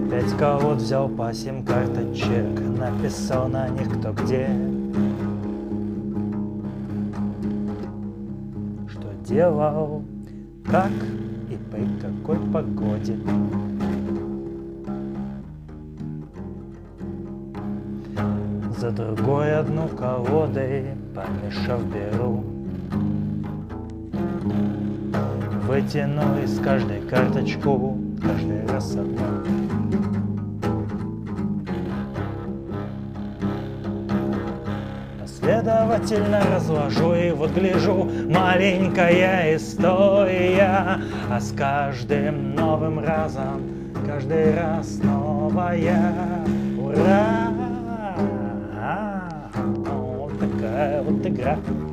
5 колод взял по 7 карточек, написал на них кто где, что делал, как и при какой погоде. За другой одну колодой, помешав, беру, вытяну из каждой карточку каждый раз одну. Последовательно разложу и вот гляжу, маленькая история, а с каждым новым разом, каждый раз новая. Ура! Вот такая вот игра.